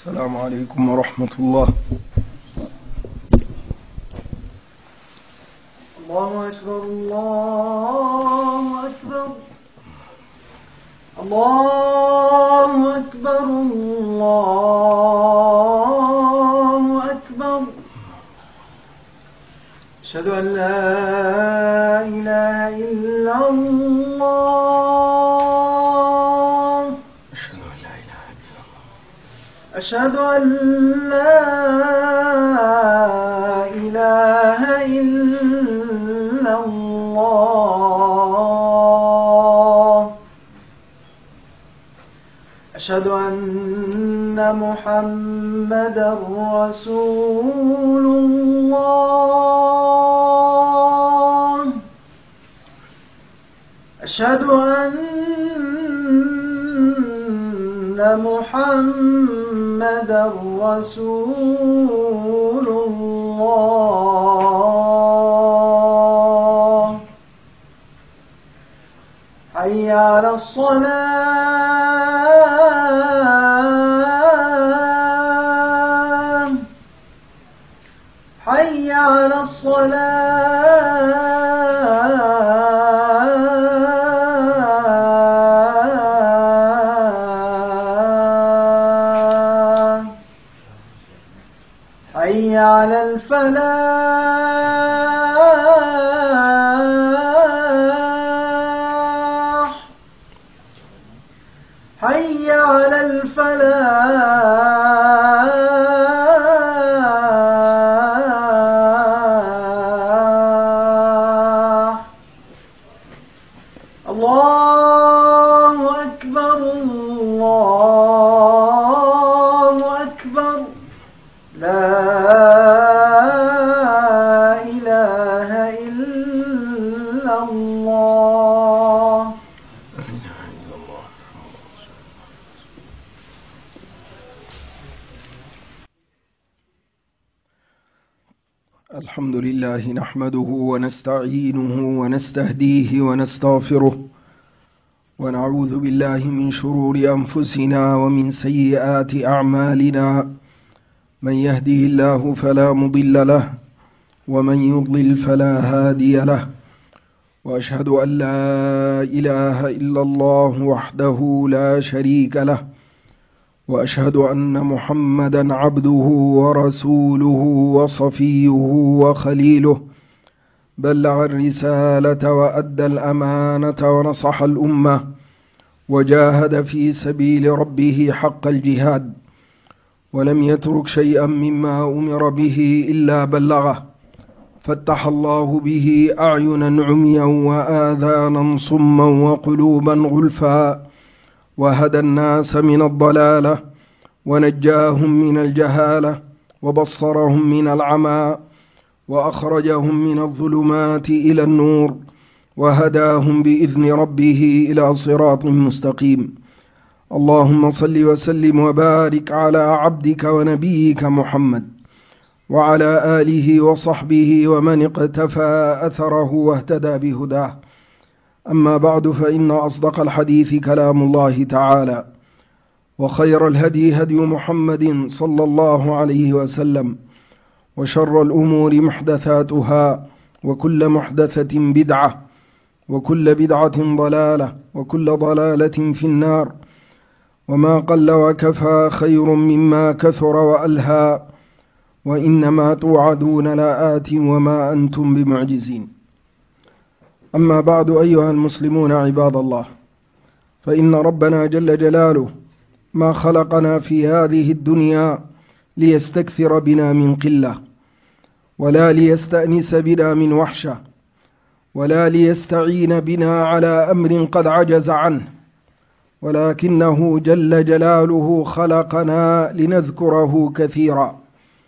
السلام عليكم ورحمة الله. الله أكبر الله أكبر الله أكبر الله أكبر. أشهد أن لا إله إلا الله. أشهد أن لا إله إلا الله. أشهد أن محمدا رسول الله. أشهد أن محمدا رسول الله. حي على الصلاة. حي على الصلاة. حي على الفلاح. حي على الفلاح. الله أكبر الله أكبر. لا إله إلا الله. الحمد لله نحمده ونستعينه ونستهديه ونستغفره ونعوذ بالله من شرور أنفسنا ومن سيئات أعمالنا. من يهده الله فلا مضل له ومن يضلل فلا هادي له. وأشهد أن لا إله إلا الله وحده لا شريك له. وأشهد أن محمدا عبده ورسوله وصفيه وخليله. بلغ الرسالة وأدى الأمانة ونصح الأمة وجاهد في سبيل ربه حق الجهاد ولم يترك شيئا مما أمر به إلا بلغه. فتح الله به أعينا عميا وآذانا صما وقلوبا غلفا وهدى الناس من الضلالة ونجاهم من الجهالة وبصرهم من العمى وأخرجهم من الظلمات إلى النور وهداهم بإذن ربه إلى صراط مستقيم. اللهم صل وسلم وبارك على عبدك ونبيك محمد وعلى آله وصحبه ومن اقتفى أثره واهتدى بهداه. أما بعد، فإن أصدق الحديث كلام الله تعالى، وخير الهدي هدي محمد صلى الله عليه وسلم، وشر الأمور محدثاتها، وكل محدثة بدعة، وكل بدعة ضلالة، وكل ضلالة في النار. وما قل وكفى خير مما كثر وألهى، وإنما توعدون لآت وما أنتم بمعجزين. أما بعد، أيها المسلمون عباد الله، فإن ربنا جل جلاله ما خلقنا في هذه الدنيا ليستكثر بنا من قلة، ولا ليستأنس بنا من وحشة، ولا ليستعين بنا على أمر قد عجز عنه، ولكنه جل جلاله خلقنا لنذكره كثيرا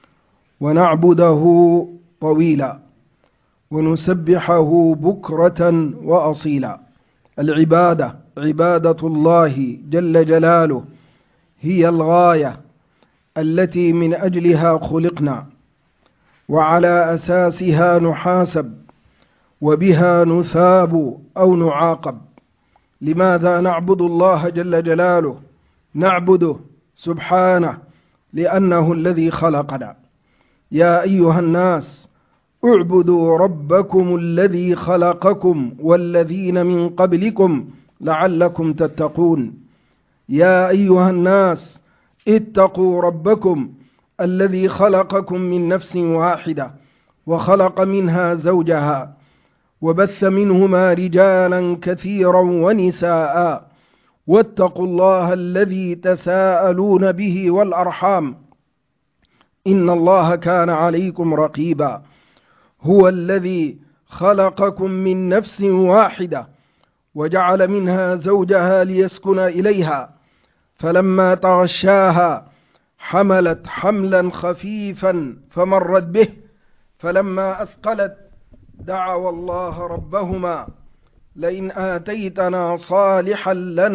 ونعبده طويلا ونسبحه بكرة وأصيلا. العبادة، عبادة الله جل جلاله، هي الغاية التي من أجلها خلقنا، وعلى أساسها نحاسب، وبها نثاب أو نعاقب. لماذا نعبد الله جل جلاله؟ نعبده سبحانه لأنه الذي خلقنا. يا أيها الناس اعبدوا ربكم الذي خلقكم والذين من قبلكم لعلكم تتقون. يا أيها الناس اتقوا ربكم الذي خلقكم من نفس واحدة وخلق منها زوجها وبث منهما رجالا كثيرا ونساء واتقوا الله الذي تساءلون به والأرحام إن الله كان عليكم رقيبا. هو الذي خلقكم من نفس واحدة وجعل منها زوجها ليسكن إليها فلما تغشاها حملت حملا خفيفا فمرت به فلما أثقلت دعوا الله ربهما لئن آتيتنا صالحا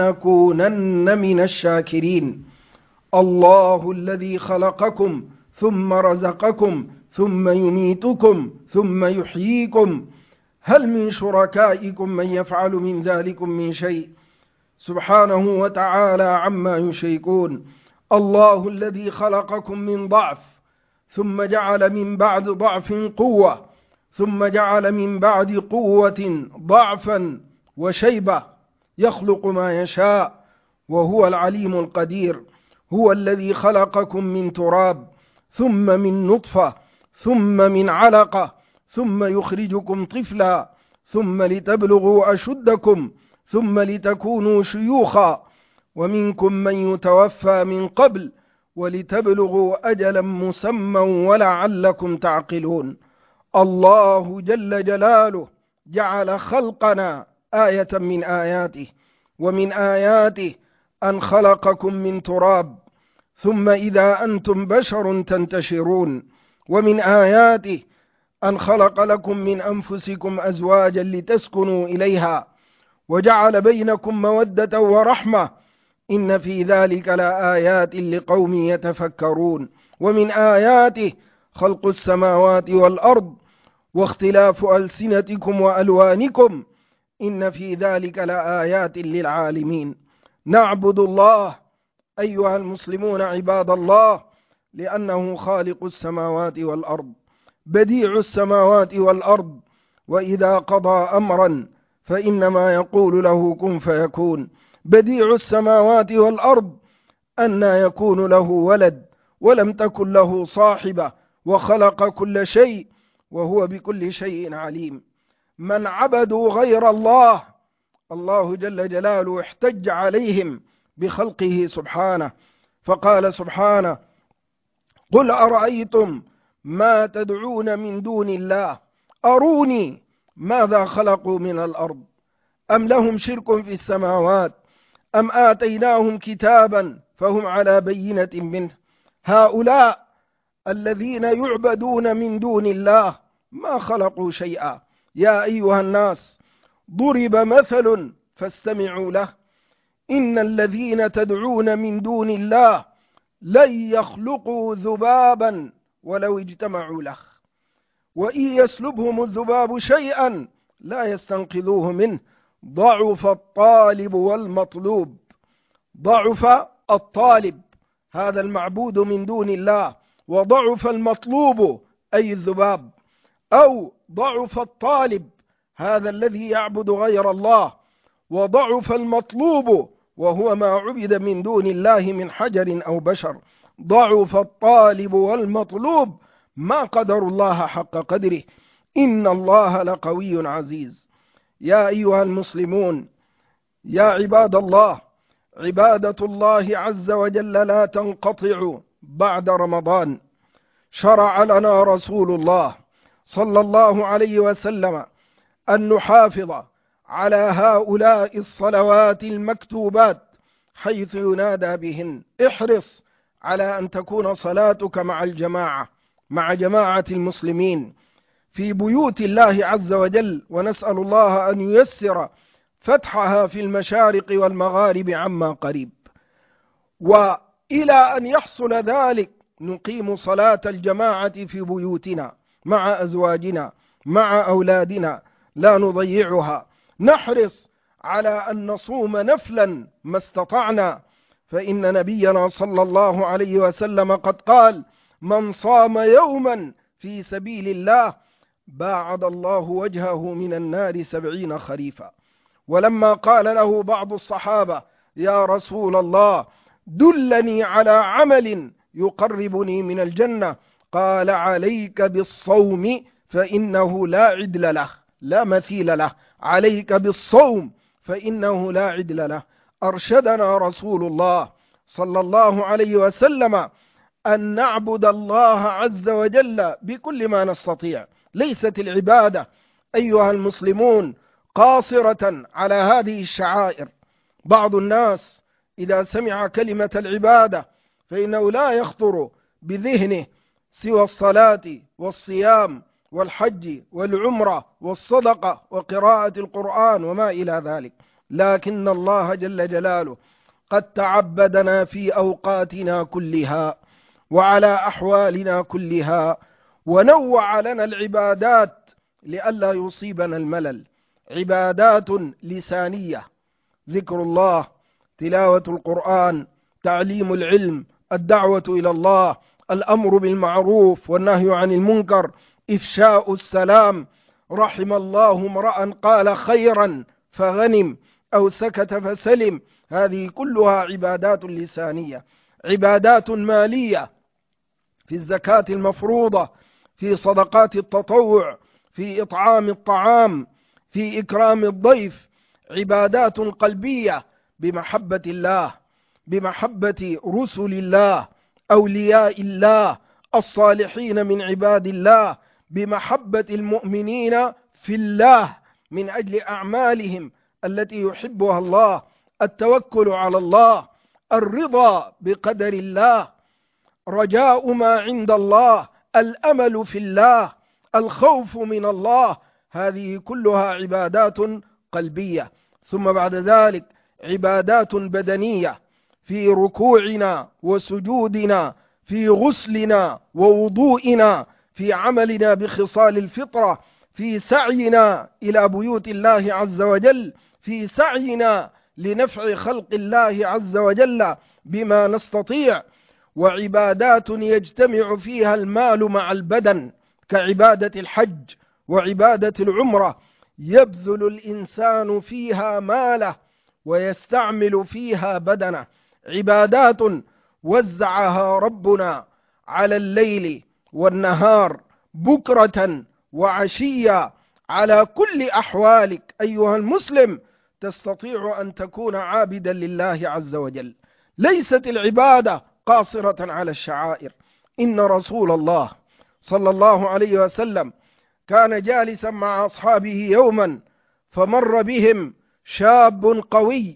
لنكونن من الشاكرين. الله الذي خلقكم ثم رزقكم ثم يميتكم ثم يحييكم هل من شركائكم من يفعل من ذلكم من شيء سبحانه وتعالى عما يشركون. الله الذي خلقكم من ضعف ثم جعل من بعد ضعف قوة ثم جعل من بعد قوة ضعفا وشيبة يخلق ما يشاء وهو العليم القدير. هو الذي خلقكم من تراب ثم من نطفة ثم من علقة ثم يخرجكم طفلا ثم لتبلغوا أشدكم ثم لتكونوا شيوخا ومنكم من يتوفى من قبل ولتبلغوا أجلا مسمى ولعلكم تعقلون. الله جل جلاله جعل خلقنا آية من آياته ومن آياته أن خلقكم من تراب ثم إذا أنتم بشر تنتشرون ومن آياته أن خلق لكم من أنفسكم أزواجا لتسكنوا إليها وجعل بينكم مودة ورحمة إن في ذلك لآيات لقوم يتفكرون. ومن آياته خلق السماوات والأرض واختلاف ألسنتكم وألوانكم إن في ذلك لآيات للعالمين. نعبد الله أيها المسلمون عباد الله لأنه خالق السماوات والأرض بديع السماوات والأرض وإذا قضى أمرا فإنما يقول له كن فيكون. بديع السماوات والأرض أن يكون له ولد ولم تكن له صاحبة وخلق كل شيء وهو بكل شيء عليم. من عبدوا غير الله الله جل جلاله احتج عليهم بخلقه سبحانه فقال سبحانه قل أرأيتم ما تدعون من دون الله أروني ماذا خلقوا من الأرض أم لهم شرك في السماوات أم آتيناهم كتابا فهم على بينة منه هؤلاء الذين يعبدون من دون الله ما خلقوا شيئا. يا أيها الناس ضرب مثل فاستمعوا له إن الذين تدعون من دون الله لن يخلقوا ذبابا ولو اجتمعوا له وإن يسلبهم الذباب شيئا لا يستنقذوه منه ضعف الطالب والمطلوب. ضعف الطالب هذا المعبود من دون الله وضعف المطلوب أي الذباب أو ضعف الطالب هذا الذي يعبد غير الله وضعف المطلوب وهو ما عبد من دون الله من حجر أو بشر. ضعف الطالب والمطلوب ما قدر الله حق قدره إن الله لقوي عزيز. يا أيها المسلمون يا عباد الله عبادة الله عز وجل لا تنقطع بعد رمضان. شرع لنا رسول الله صلى الله عليه وسلم أن نحافظ على هؤلاء الصلوات المكتوبات حيث ينادى بهن. احرص على أن تكون صلاتك مع الجماعة مع جماعة المسلمين في بيوت الله عز وجل ونسأل الله أن ييسر فتحها في المشارق والمغارب عما قريب. وإلى أن يحصل ذلك نقيم صلاة الجماعة في بيوتنا مع أزواجنا مع أولادنا لا نضيعها. نحرص على أن نصوم نفلا ما استطعنا فإن نبينا صلى الله عليه وسلم قد قال: من صام يوما في سبيل الله باعد الله وجهه من النار 70 خريفا. ولما قال له بعض الصحابة: يا رسول الله دلني على عمل يقربني من الجنة، قال: عليك بالصوم فإنه لا عدل له، لا مثيل له، عليك بالصوم فإنه لا عدل له. أرشدنا رسول الله صلى الله عليه وسلم أن نعبد الله عز وجل بكل ما نستطيع. ليست العبادة أيها المسلمون قاصرة على هذه الشعائر. بعض الناس إذا سمع كلمة العبادة فإنه لا يخطر بذهنه سوى الصلاة والصيام والحج والعمرة والصدقة وقراءة القرآن وما إلى ذلك، لكن الله جل جلاله قد تعبدنا في أوقاتنا كلها وعلى أحوالنا كلها، ونوع لنا العبادات لئلا يصيبنا الملل. عبادات لسانية: ذكر الله، تلاوة القرآن، تعليم العلم، الدعوة إلى الله، الأمر بالمعروف والنهي عن المنكر، إفشاء السلام. رحم الله امرأ قال خيرا فغنم أو سكت فسلم. هذه كلها عبادات لسانية. عبادات مالية: في الزكاة المفروضة، في صدقات التطوع، في إطعام الطعام، في إكرام الضيف. عبادات قلبية: بمحبة الله، بمحبة رسل الله، أولياء الله، الصالحين من عباد الله، بمحبة المؤمنين في الله من أجل أعمالهم التي يحبها الله، التوكل على الله، الرضا بقدر الله، رجاء ما عند الله، الأمل في الله، الخوف من الله. هذه كلها عبادات قلبية. ثم بعد ذلك عبادات بدنية: في ركوعنا وسجودنا، في غسلنا ووضوئنا، في عملنا بخصال الفطرة، في سعينا إلى بيوت الله عز وجل، في سعينا لنفع خلق الله عز وجل بما نستطيع. وعبادات يجتمع فيها المال مع البدن كعبادة الحج وعبادة العمرة، يبذل الإنسان فيها ماله ويستعمل فيها بدنه. عبادات وزعها ربنا على الليل والنهار، بكرة وعشية، على كل أحوالك أيها المسلم تستطيع أن تكون عابدا لله عز وجل. ليست العبادة قاصرة على الشعائر. إن رسول الله صلى الله عليه وسلم كان جالسا مع أصحابه يوما، فمر بهم شاب قوي،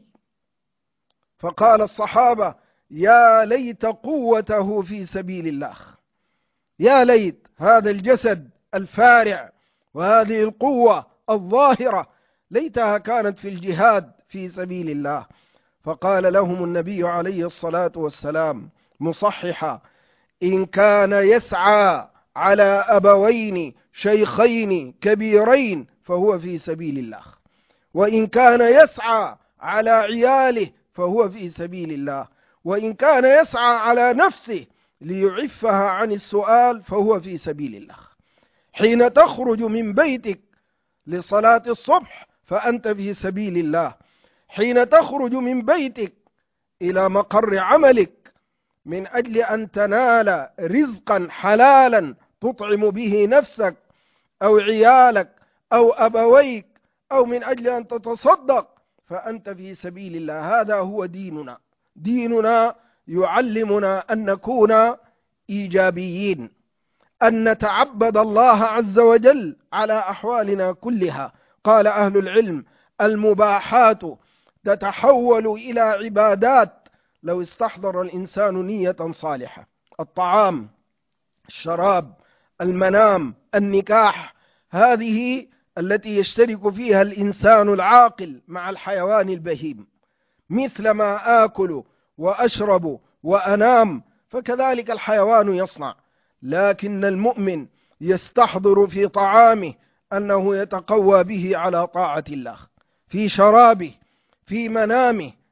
فقال الصحابة: يا ليت قوته في سبيل الله، يا ليت هذا الجسد الفارع وهذه القوة الظاهرة ليتها كانت في الجهاد في سبيل الله. فقال لهم النبي عليه الصلاة والسلام مصححا: إن كان يسعى على أبوين شيخين كبيرين فهو في سبيل الله، وإن كان يسعى على عياله فهو في سبيل الله، وإن كان يسعى على نفسه ليعفها عن السؤال فهو في سبيل الله. حين تخرج من بيتك لصلاة الصبح فأنت في سبيل الله، حين تخرج من بيتك إلى مقر عملك من أجل أن تنال رزقا حلالا تطعم به نفسك أو عيالك أو أبويك، أو من أجل أن تتصدق، فأنت في سبيل الله. هذا هو ديننا. ديننا يعلمنا أن نكون إيجابيين، أن نتعبد الله عز وجل على أحوالنا كلها. قال أهل العلم: المباحات تتحول إلى عبادات لو استحضر الإنسان نية صالحة. الطعام، الشراب، المنام، النكاح، هذه التي يشترك فيها الإنسان العاقل مع الحيوان البهيم. مثل ما آكل وأشرب وأنام فكذلك الحيوان يصنع، لكن المؤمن يستحضر في طعامه أنه يتقوى به على طاعة الله، في شرابه، في منامه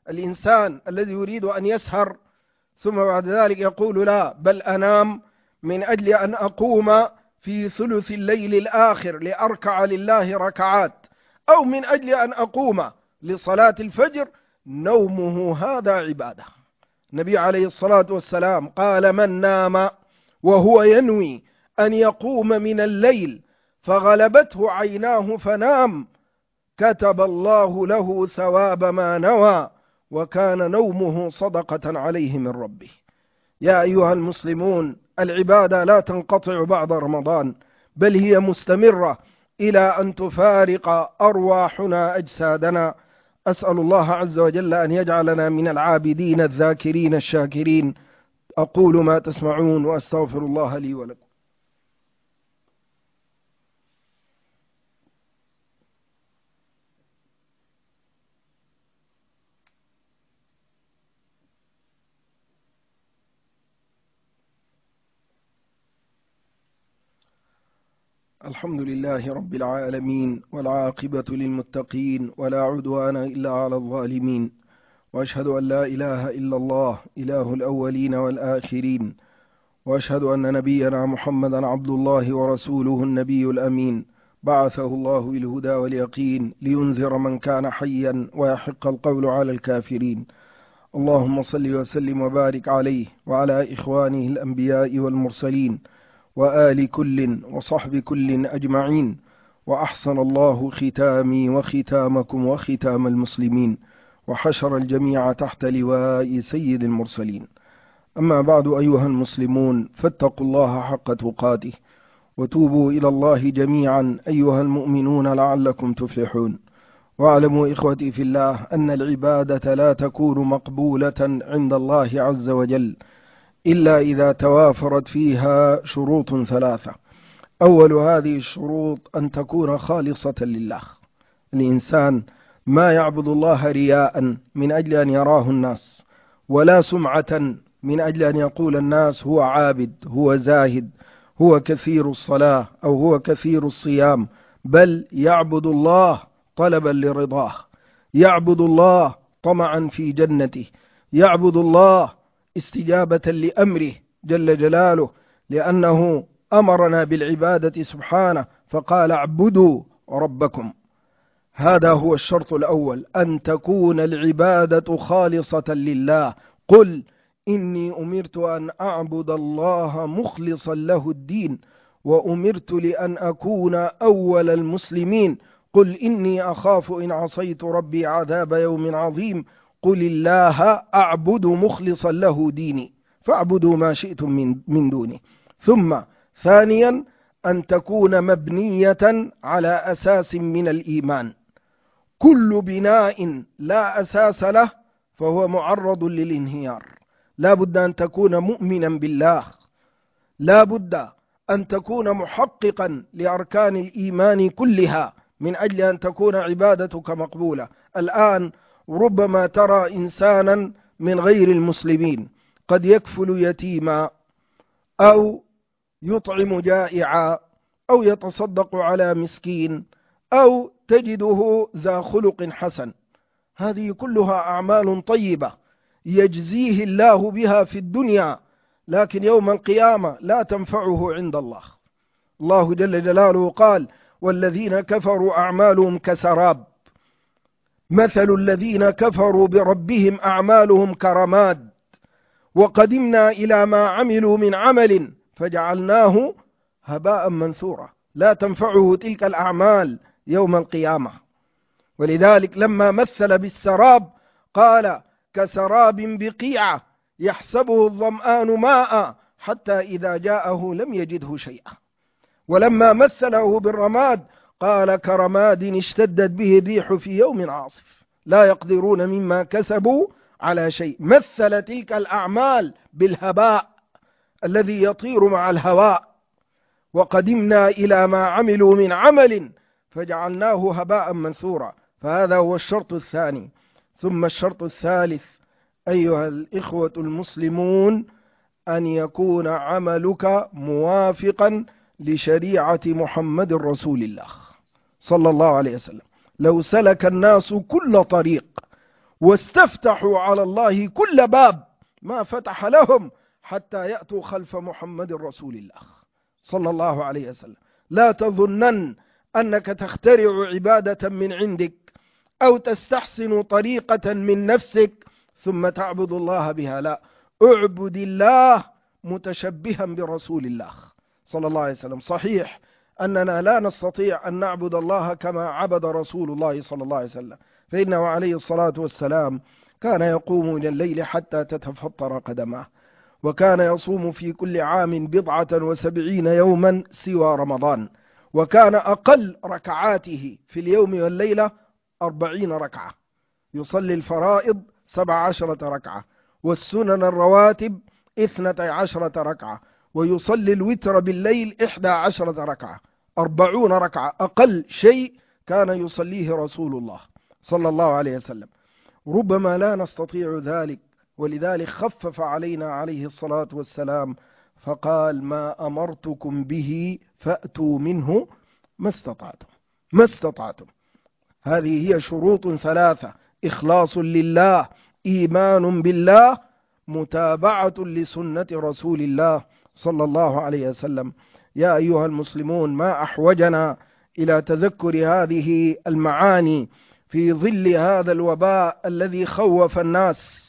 الإنسان الذي يريد أن يسهر ثم بعد ذلك يقول لا بل أنام من أجل أن أقوم في ثلث الليل الآخر لأركع لله ركعات، أو من أجل أن أقوم لصلاة الفجر، نومه هذا عبادة. النبي عليه الصلاة والسلام قال من نام وهو ينوي أن يقوم من الليل فغلبته عيناه فنام كتب الله له ثواب ما نوى وكان نومه صدقة عليه من ربه. يا أيها المسلمون، العبادة لا تنقطع بعد رمضان، بل هي مستمرة إلى أن تفارق أرواحنا أجسادنا. أسأل الله عز وجل أن يجعلنا من العابدين الذاكرين الشاكرين. أقول ما تسمعون وأستغفر الله لي ولكم. الحمد لله رب العالمين، والعاقبة للمتقين، ولا عدوان إلا على الظالمين، وأشهد أن لا إله إلا الله إله الأولين والآخرين، وأشهد أن نبينا محمدا عبد الله ورسوله النبي الأمين، بعثه الله بالهدى واليقين لينذر من كان حيا ويحق القول على الكافرين. اللهم صل وسلم وبارك عليه وعلى إخوانه الأنبياء والمرسلين وآل كل وصحب كل أجمعين. وأحسن الله ختامي وختامكم وختام المسلمين، وحشر الجميع تحت لواء سيد المرسلين. أما بعد، أيها المسلمون، فاتقوا الله حق تقاته، وتوبوا إلى الله جميعا أيها المؤمنون لعلكم تفلحون. واعلموا إخوتي في الله أن العبادة لا تكون مقبولة عند الله عز وجل إلا إذا توافرت فيها شروط ثلاثة. أول هذه الشروط أن تكون خالصة لله. الإنسان ما يعبد الله رياء من أجل أن يراه الناس، ولا سمعة من أجل أن يقول الناس هو عابد، هو زاهد، هو كثير الصلاة أو هو كثير الصيام، بل يعبد الله طلبا لرضاه، يعبد الله طمعا في جنته، يعبد الله استجابة لأمره جل جلاله، لأنه أمرنا بالعبادة سبحانه فقال اعبدوا ربكم. هذا هو الشرط الأول، أن تكون العبادة خالصة لله. قل إني أمرت أن أعبد الله مخلصا له الدين وأمرت لأن أكون أول المسلمين. قل إني أخاف إن عصيت ربي عذاب يوم عظيم. قل الله أعبد مخلصا له ديني فاعبدوا ما شئتم من دونه. ثم ثانيا أن تكون مبنية على أساس من الإيمان. كل بناء لا أساس له فهو معرض للانهيار. لا بد أن تكون مؤمنا بالله، لا بد أن تكون محققا لأركان الإيمان كلها من أجل أن تكون عبادتك مقبولة. الآن ربما ترى إنسانا من غير المسلمين قد يكفل يتيما أو يطعم جائعا أو يتصدق على مسكين أو تجده ذا خلق حسن. هذه كلها أعمال طيبة يجزيه الله بها في الدنيا، لكن يوم القيامة لا تنفعه عند الله. الله جل جلاله قال والذين كفروا أعمالهم كسراب مثل الذين كفروا بربهم أعمالهم كرماد وقدمنا إلى ما عملوا من عمل فجعلناه هباء منثورا. لا تنفعه تلك الأعمال يوم القيامة. ولذلك لما مثل بالسراب قال كسراب بقيعة يحسبه الظمآن ماء حتى إذا جاءه لم يجده شيئا. ولما مثله بالرماد قال كرماد اشتدت به الريح في يوم عاصف لا يقدرون مما كسبوا على شيء. مثل تلك الأعمال بالهباء الذي يطير مع الهواء. وقدمنا إلى ما عملوا من عمل فجعلناه هباء منثورا. فهذا هو الشرط الثاني. ثم الشرط الثالث أيها الإخوة المسلمون أن يكون عملك موافقا لشريعة محمد رسول الله صلى الله عليه وسلم. لو سلك الناس كل طريق واستفتحوا على الله كل باب ما فتح لهم حتى يأتوا خلف محمد رسول الله صلى الله عليه وسلم. لا تظنن أنك تخترع عبادة من عندك أو تستحسن طريقة من نفسك ثم تعبد الله بها، لا، اعبد الله متشبها برسول الله صلى الله عليه وسلم. صحيح أننا لا نستطيع أن نعبد الله كما عبد رسول الله صلى الله عليه وسلم، فإنه عليه الصلاة والسلام كان يقوم من الليل حتى تتفطر قدماه، وكان يصوم في كل عام 77 يوما سوى رمضان، وكان أقل ركعاته في اليوم والليلة 40 ركعة، يصلي الفرائض 17 ركعة، والسنن الرواتب 12 ركعة، ويصلي الوتر بالليل 11 ركعة، 40 ركعة أقل شيء كان يصليه رسول الله صلى الله عليه وسلم. ربما لا نستطيع ذلك، ولذلك خفف علينا عليه الصلاة والسلام فقال: ما أمرتكم به فأتوا منه ما استطعتم. هذه هي شروط 3: إخلاص لله، إيمان بالله، متابعة لسنة رسول الله صلى الله عليه وسلم. يا أيها المسلمون، ما أحوجنا إلى تذكر هذه المعاني في ظل هذا الوباء الذي خوف الناس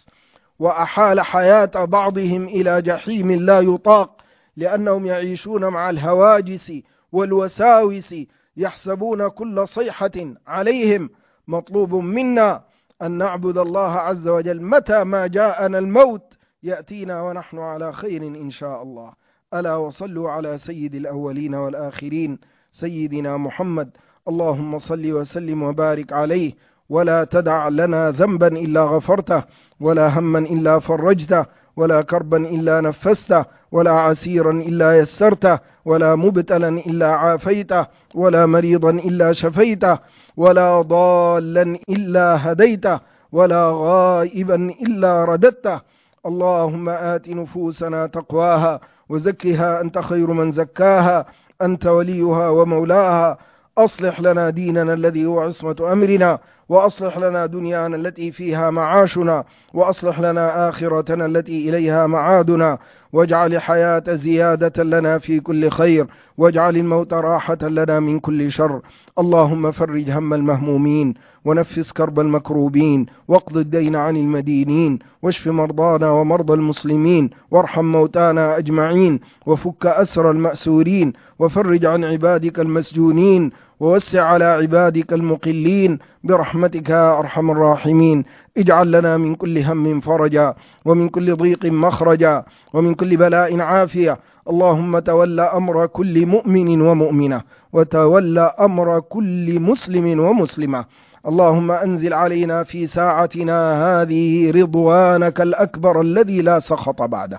وأحال حياة بعضهم إلى جحيم لا يطاق، لأنهم يعيشون مع الهواجس والوساوس، يحسبون كل صيحة عليهم. مطلوب منا أن نعبد الله عز وجل متى ما جاءنا الموت يأتينا ونحن على خير إن شاء الله. ألا وصلوا على سيد الأولين والآخرين سيدنا محمد، اللهم صل وسلم وبارك عليه، ولا تدع لنا ذنبا إلا غفرته، ولا هما إلا فرجته، ولا كربا إلا نفسته، ولا عسيرا إلا يسرته، ولا مبتلا إلا عافيته، ولا مريضا إلا شفيته، ولا ضالا إلا هديته، ولا غائبا إلا رددته. اللهم آت نفوسنا تقواها وزكها أنت خير من زكاها، أنت وليها ومولاها. أصلح لنا ديننا الذي هو عصمة أمرنا، وأصلح لنا دنيانا التي فيها معاشنا، وأصلح لنا آخرتنا التي إليها معادنا، واجعل الحياة زيادة لنا في كل خير، واجعل الموت راحة لنا من كل شر. اللهم فرج هم المهمومين، ونفس كرب المكروبين، واقض الدين عن المدينين، واشف مرضانا ومرضى المسلمين، وارحم موتانا أجمعين، وفك أسر المأسورين، وفرج عن عبادك المسجونين، ووسع على عبادك المقلين برحمتك يا أرحم الراحمين. اجعل لنا من كل هم فرجا، ومن كل ضيق مخرجا، ومن كل بلاء عافية. اللهم تولى أمر كل مؤمن ومؤمنة، وتولى أمر كل مسلم ومسلمة. اللهم أنزل علينا في ساعتنا هذه رضوانك الأكبر الذي لا سخط بعده.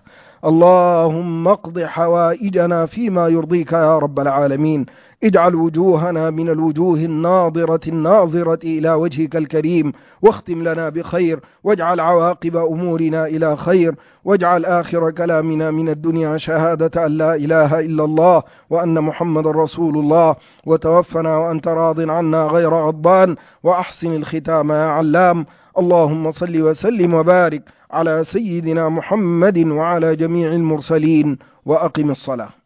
اللهم اقض حوائجنا فيما يرضيك يا رب العالمين. اجعل وجوهنا من الوجوه الناظرة إلى وجهك الكريم، واختم لنا بخير، واجعل عواقب أمورنا إلى خير، واجعل آخر كلامنا من الدنيا شهادة أن لا إله إلا الله وأن محمد رسول الله، وتوفنا وأنت راض عنا غير غضبان، وأحسن الختام يا علام. اللهم صل وسلم وبارك على سيدنا محمد وعلى جميع المرسلين، وأقم الصلاة.